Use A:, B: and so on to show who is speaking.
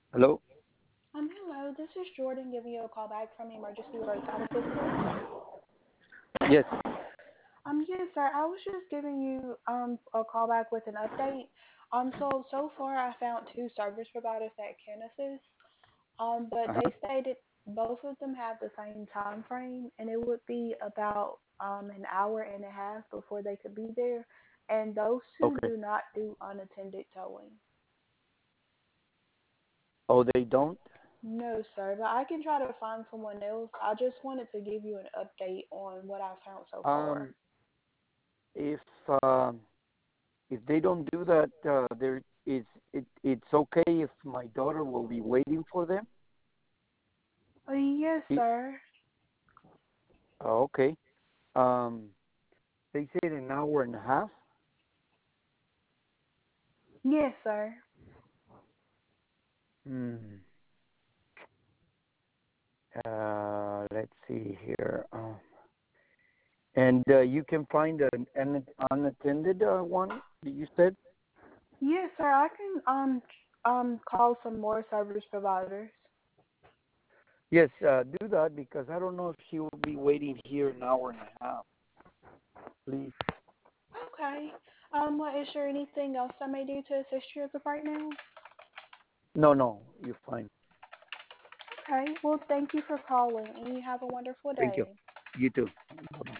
A: Hello?
B: Hello, this is Jordan giving you a call back from Emergency Roadside Assistance.
A: Yes.
B: Yes, sir. I was just giving you a call back with an update. So far I found two service providers that can assist. But
A: Uh-huh.
B: they stated both of them have the same time frame, and it would be about an hour and a half before they could be there. And those two
A: Okay.
B: do not do unattended towing.
A: Oh, they don't?
B: No, sir, but I can try to find someone else. I just wanted to give you an update on what I found so far.
A: Um, if um if they don't do that, it's okay if my daughter will be waiting for them?
B: Yes,
A: It,
B: sir.
A: okay. Um, they said an hour and a half.
B: Yes, sir.
A: Hmm. Let's see here. And you can find an unattended one, you said?
B: Yes, sir. I can call some more service providers.
A: Yes, do that because I don't know if she will be waiting here an hour and a half. Please.
B: Okay. Well, is there anything else I may do to assist you as of right now?
A: No, no, you're fine.
B: Okay. Well, thank you for calling, and you have a wonderful
A: Thank you.
B: day.
A: You too.